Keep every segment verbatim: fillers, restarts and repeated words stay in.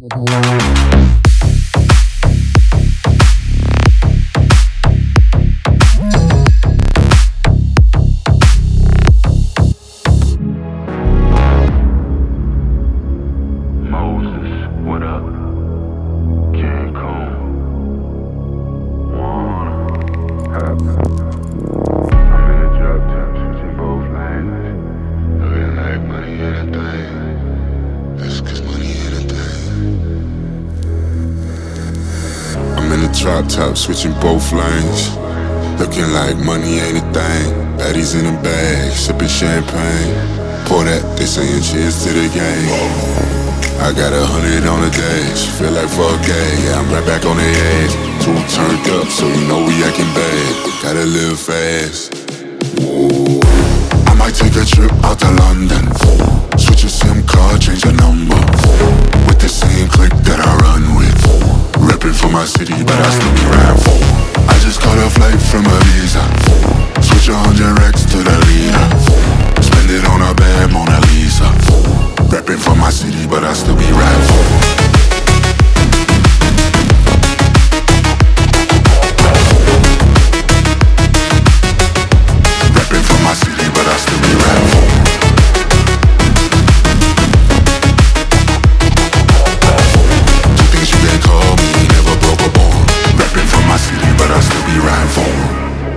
Drop top, switching both lanes. Looking like money ain't a thing. Baddies in a bag, sipping champagne. Pour that, they saying cheers to the game. I got a hundred on the dash, feel like fuck gay. Yeah, I'm right back on the edge. Two turned up, so you know we acting bad. Gotta live fast. Whoa. I might take a trip out to London. Switch a SIM card, change a number. With the same click that I run with. Reppin' for my city, but I still be riding for. I just caught a flight from Ibiza. Switch a hundred racks to the leader. Spend it on a bad Mona Lisa. Reppin' for my city, but I still be riding for. Reppin' for my city, but I still be riding for. But I still be riding for him.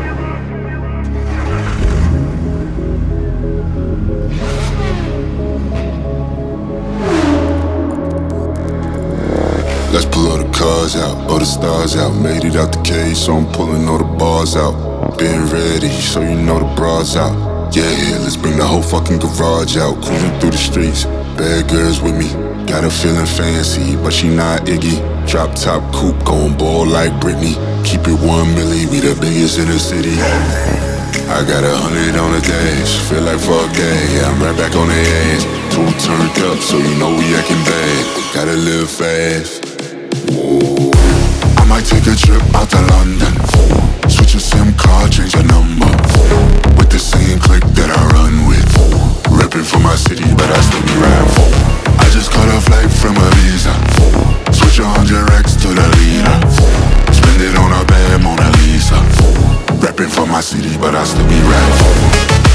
Let's pull all the cars out, all the stars out. Made it out the cage, so I'm pulling all the bars out. Been ready, so you know the bras out. Yeah, let's bring the whole fucking garage out. Cruising through the streets, bad girls with me. Got her feeling fancy, but she not Iggy. Drop top coupe, gon' ball like Britney. Keep it one milli, we the biggest in the city. I got a hundred on the dash, feel like fuck that. Yeah, I'm right back on the edge. Two turned up, so you know we acting bad. Gotta live fast. Whoa. I might take a trip out to London. Switch a SIM card, change a number. With the same click that I run with. Reppin' for my city, but I still be riding for. I just caught a flight from Ibiza. Switch a hundred racks to the leader. Spend it on a bad Mona Lisa. Reppin' for my city, but I still be riding for.